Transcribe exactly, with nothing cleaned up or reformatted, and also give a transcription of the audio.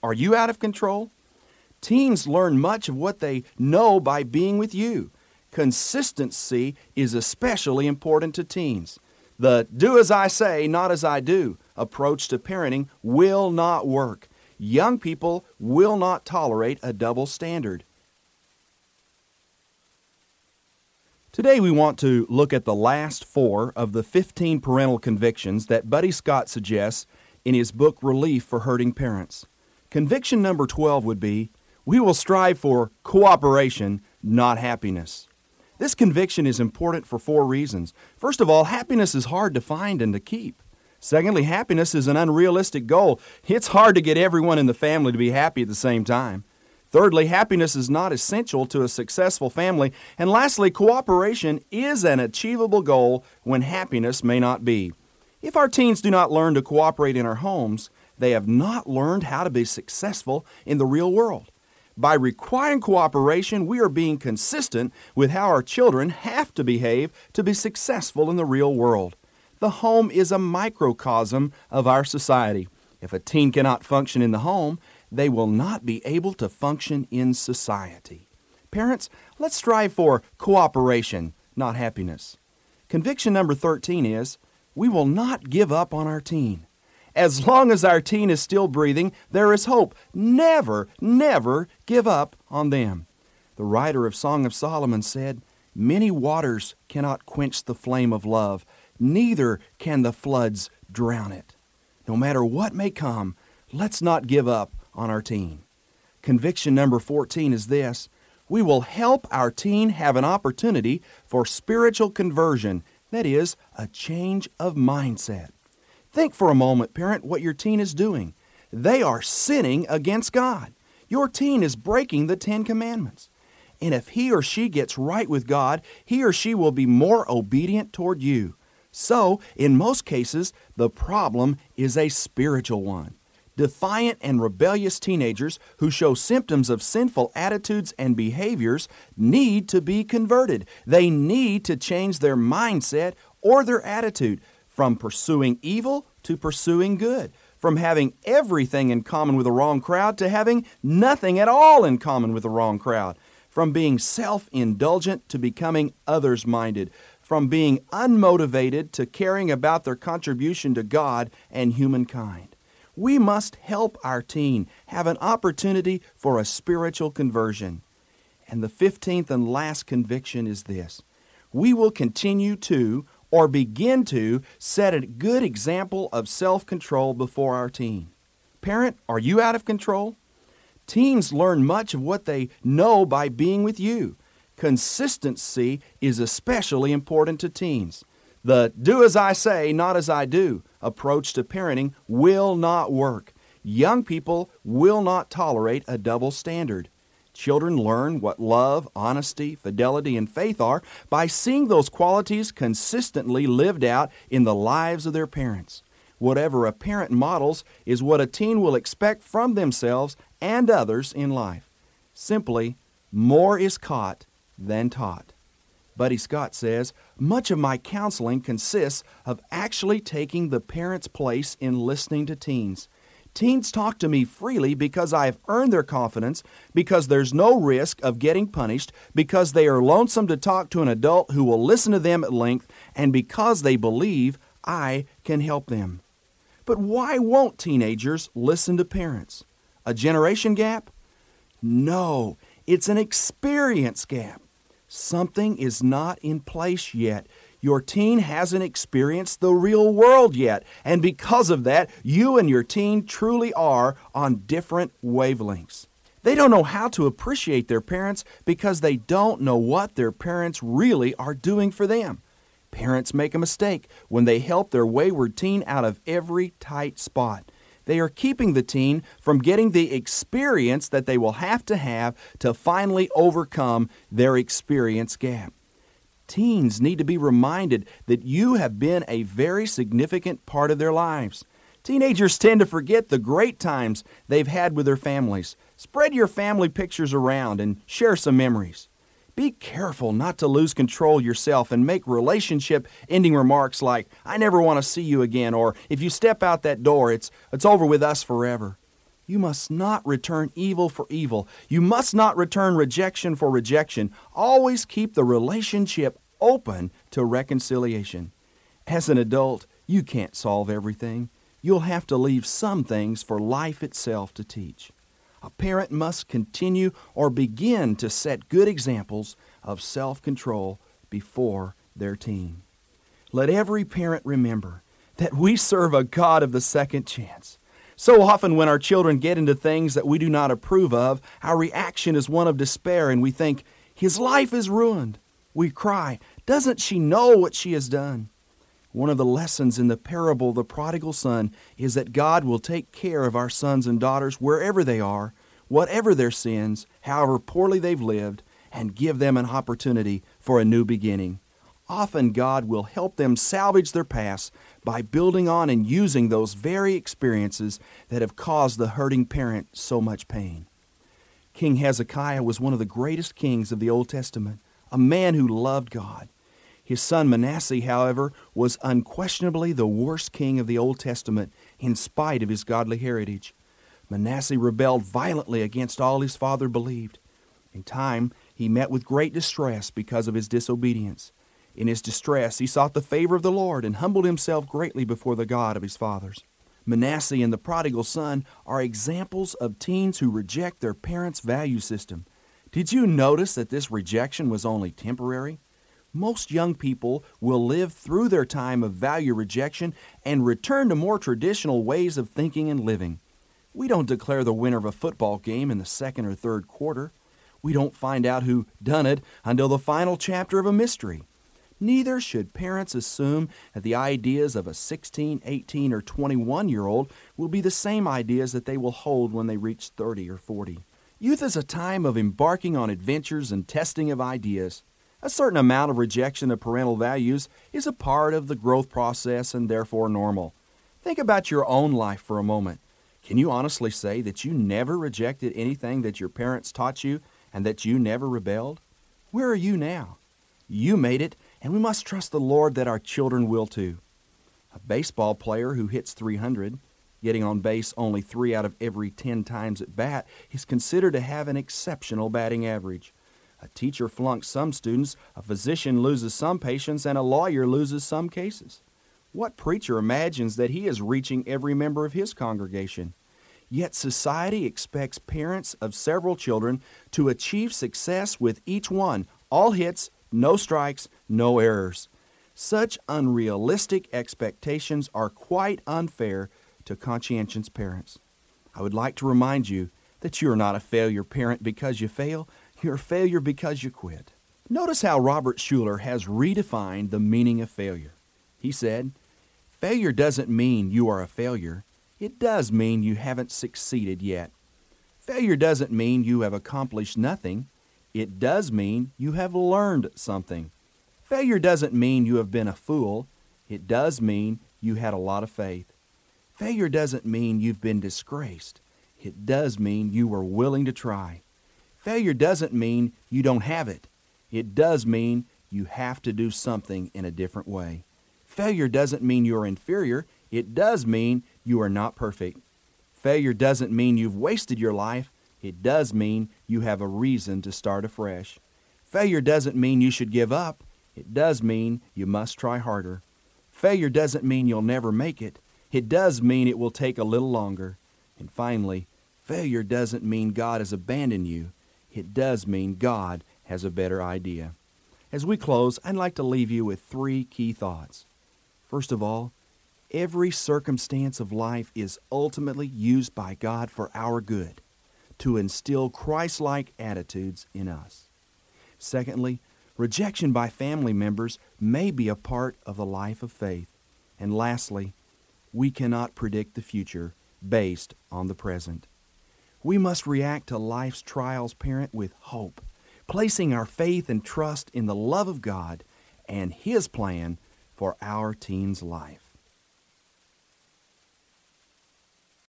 are you out of control? Teens learn much of what they know by being with you. Consistency is especially important to teens. The do as I say, not as I do approach to parenting will not work. Young people will not tolerate a double standard. Today we want to look at the last four of the fifteen parental convictions that Buddy Scott suggests in his book Relief for Hurting Parents. Conviction number twelve would be, we will strive for cooperation, not happiness. This conviction is important for four reasons. First of all, happiness is hard to find and to keep. Secondly, happiness is an unrealistic goal. It's hard to get everyone in the family to be happy at the same time. Thirdly, happiness is not essential to a successful family. And lastly, cooperation is an achievable goal when happiness may not be. If our teens do not learn to cooperate in our homes, they have not learned how to be successful in the real world. By requiring cooperation, we are being consistent with how our children have to behave to be successful in the real world. The home is a microcosm of our society. If a teen cannot function in the home, they will not be able to function in society. Parents, let's strive for cooperation, not happiness. Conviction number thirteen is, we will not give up on our teen. As long as our teen is still breathing, there is hope. Never, never give up on them. The writer of Song of Solomon said, many waters cannot quench the flame of love, neither can the floods drown it. No matter what may come, let's not give up on our teen. Conviction number fourteen is this, we will help our teen have an opportunity for spiritual conversion, that is, a change of mindset. Think for a moment, parent, what your teen is doing. They are sinning against God. Your teen is breaking the Ten Commandments. And if he or she gets right with God, he or she will be more obedient toward you. So, in most cases, the problem is a spiritual one. Defiant and rebellious teenagers who show symptoms of sinful attitudes and behaviors need to be converted. They need to change their mindset or their attitude from pursuing evil to pursuing good, from having everything in common with the wrong crowd to having nothing at all in common with the wrong crowd, from being self-indulgent to becoming others-minded, from being unmotivated to caring about their contribution to God and humankind. We must help our teen have an opportunity for a spiritual conversion. And the fifteenth and last conviction is this. We will continue to, or begin to, set a good example of self-control before our teen. Parent, are you out of control? Teens learn much of what they know by being with you. Consistency is especially important to teens. The do as I say, not as I do approach to parenting will not work. Young people will not tolerate a double standard. Children learn what love, honesty, fidelity, and faith are by seeing those qualities consistently lived out in the lives of their parents. Whatever a parent models is what a teen will expect from themselves and others in life. Simply, more is caught than taught. Buddy Scott says, much of my counseling consists of actually taking the parent's place in listening to teens. Teens talk to me freely because I have earned their confidence, because there's no risk of getting punished, because they are lonesome to talk to an adult who will listen to them at length, and because they believe I can help them. But why won't teenagers listen to parents? A generation gap? No, it's an experience gap. Something is not in place yet. Your teen hasn't experienced the real world yet, and because of that, you and your teen truly are on different wavelengths. They don't know how to appreciate their parents because they don't know what their parents really are doing for them. Parents make a mistake when they help their wayward teen out of every tight spot. They are keeping the teen from getting the experience that they will have to have to finally overcome their experience gap. Teens need to be reminded that you have been a very significant part of their lives. Teenagers tend to forget the great times they've had with their families. Spread your family pictures around and share some memories. Be careful not to lose control yourself and make relationship-ending remarks like, I never want to see you again, or if you step out that door, it's, it's over with us forever. You must not return evil for evil. You must not return rejection for rejection. Always keep the relationship open to reconciliation. As an adult, you can't solve everything. You'll have to leave some things for life itself to teach. A parent must continue or begin to set good examples of self-control before their teen. Let every parent remember that we serve a God of the second chance. So often when our children get into things that we do not approve of, our reaction is one of despair and we think, his life is ruined. We cry, doesn't she know what she has done? One of the lessons in the parable of the prodigal son is that God will take care of our sons and daughters wherever they are, whatever their sins, however poorly they've lived, and give them an opportunity for a new beginning. Often God will help them salvage their past by building on and using those very experiences that have caused the hurting parent so much pain. King Hezekiah was one of the greatest kings of the Old Testament, a man who loved God. His son Manasseh, however, was unquestionably the worst king of the Old Testament in spite of his godly heritage. Manasseh rebelled violently against all his father believed. In time, he met with great distress because of his disobedience. In his distress, he sought the favor of the Lord and humbled himself greatly before the God of his fathers. Manasseh and the prodigal son are examples of teens who reject their parents' value system. Did you notice that this rejection was only temporary? Most young people will live through their time of value rejection and return to more traditional ways of thinking and living. We don't declare the winner of a football game in the second or third quarter. We don't find out who done it until the final chapter of a mystery. Neither should parents assume that the ideas of a sixteen, eighteen, or twenty-one-year-old will be the same ideas that they will hold when they reach thirty or forty. Youth is a time of embarking on adventures and testing of ideas. A certain amount of rejection of parental values is a part of the growth process and therefore normal. Think about your own life for a moment. Can you honestly say that you never rejected anything that your parents taught you and that you never rebelled? Where are you now? You made it, and we must trust the Lord that our children will too. A baseball player who hits three hundred, getting on base only three out of every ten times at bat, is considered to have an exceptional batting average. A teacher flunks some students, a physician loses some patients, and a lawyer loses some cases. What preacher imagines that he is reaching every member of his congregation? Yet society expects parents of several children to achieve success with each one, all hits, no strikes, no errors. Such unrealistic expectations are quite unfair to conscientious parents. I would like to remind you that you are not a failure parent because you fail. You're a failure because you quit. Notice how Robert Schuller has redefined the meaning of failure. He said, failure doesn't mean you are a failure. It does mean you haven't succeeded yet. Failure doesn't mean you have accomplished nothing. It does mean you have learned something. Failure doesn't mean you have been a fool. It does mean you had a lot of faith. Failure doesn't mean you've been disgraced. It does mean you were willing to try. Failure doesn't mean you don't have it. It does mean you have to do something in a different way. Failure doesn't mean you're inferior. It does mean you are not perfect. Failure doesn't mean you've wasted your life. It does mean you have a reason to start afresh. Failure doesn't mean you should give up. It does mean you must try harder. Failure doesn't mean you'll never make it. It does mean it will take a little longer. And finally, failure doesn't mean God has abandoned you. It does mean God has a better idea. As we close, I'd like to leave you with three key thoughts. First of all, every circumstance of life is ultimately used by God for our good, to instill Christ-like attitudes in us. Secondly, rejection by family members may be a part of the life of faith. And lastly, we cannot predict the future based on the present. We must react to life's trials, parent, with hope, placing our faith and trust in the love of God and His plan for our teen's life.